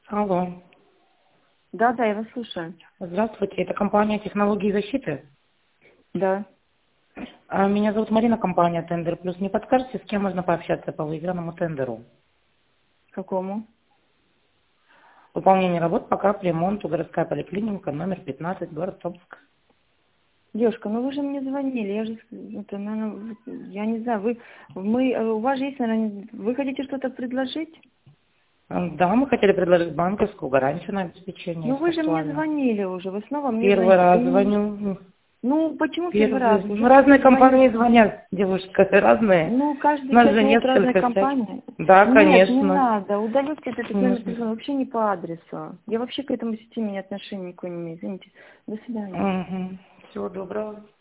Алло. Да, я вас слушаю. Здравствуйте, это компания технологии защиты. Да. Меня зовут Марина, компания Тендер Плюс. Не подскажете, с кем можно пообщаться по выигранному тендеру? Какому? Выполнение работ по капремонту, городская поликлиника, номер 15, город Томск. Девушка, ну вы же мне звонили, я же, это, наверное, я не знаю, у вас же есть, наверное, вы хотите что-то предложить? Да, мы хотели предложить банковскую гарантию на обеспечение, Ну если вы же мне актуально. звонили уже, вы снова мне Первый звоните. раз звоню. Ну, почему первый Первый. раз? Ну, Уже разные звоню. компании звонят, девушка, разные. Ну, У каждые нас 5 же минут разная несколько всяких. компания. Да, Нет, не конечно. надо, удалите этот номер Нужно. телефона, вообще не по адресу. Я вообще к этому системе отношения никакой не имею, извините. До свидания. Угу. Всего доброго.